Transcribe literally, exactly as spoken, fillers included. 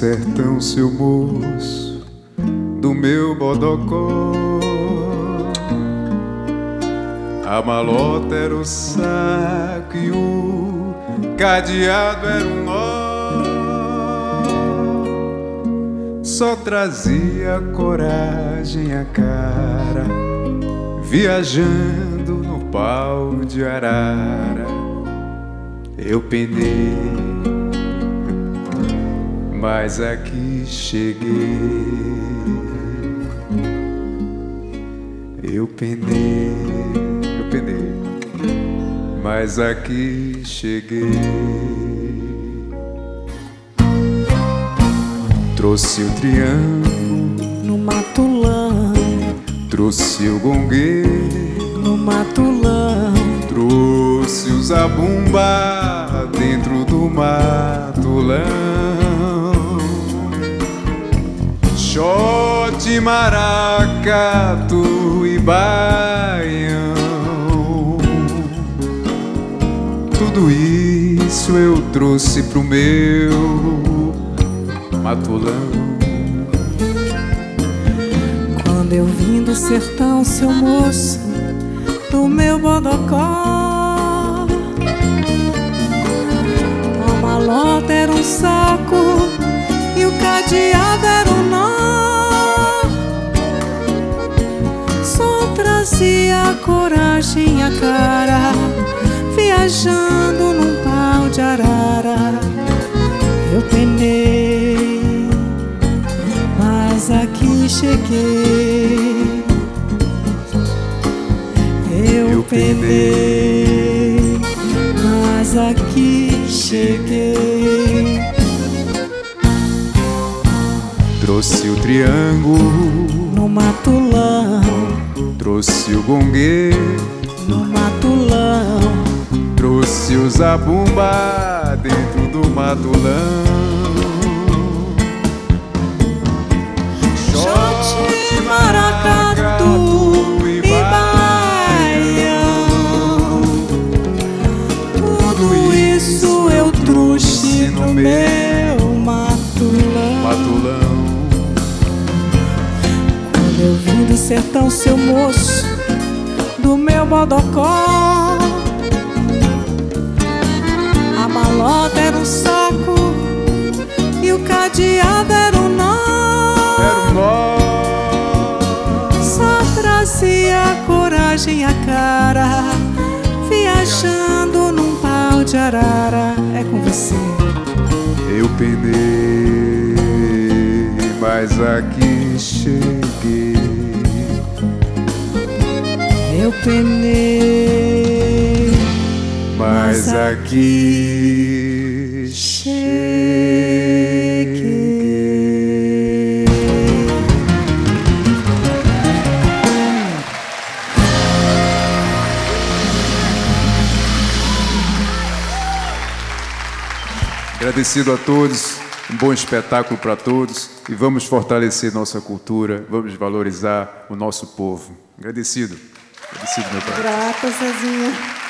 sertão, seu moço, do meu bodocó. A malota era o saco e o cadeado era um nó. Só trazia coragem a cara, viajando no pau de arara. Eu penei, mas aqui cheguei. Eu penei, eu penei, mas aqui cheguei. Trouxe o triângulo no matulão, trouxe o gongueiro no matulão, trouxe o zabumba dentro do matulão. Xote, maracatu e baião, tudo isso eu trouxe pro meu matulão. Quando eu vim do sertão, seu moço, do meu bodocó, a malota era um saco e o cadeado era um nó. Só trazia coragem a cara, viajando num pau de arara. Eu penei, mas aqui cheguei. Eu, Eu penei, mas aqui cheguei. Trouxe o triângulo no matulão, trouxe o gongueiro no matulão, trouxe o zabumba dentro do matulão. Xote, maracatu e baião, tudo isso eu trouxe no meu matulão. matulão. Quando eu vim do sertão, seu moço, do meu bodocó, a malota era um saco e o cadeado era um nó. Era um nó. Só trazia coragem a cara, viajando num pau de arara. É com você. Eu penei, mas aqui cheguei. Eu penei, mas aqui cheguei. Agradecido a todos, um bom espetáculo para todos e vamos fortalecer nossa cultura, vamos valorizar o nosso povo. Agradecido, agradecido, meu pai. Grata, Zezinha.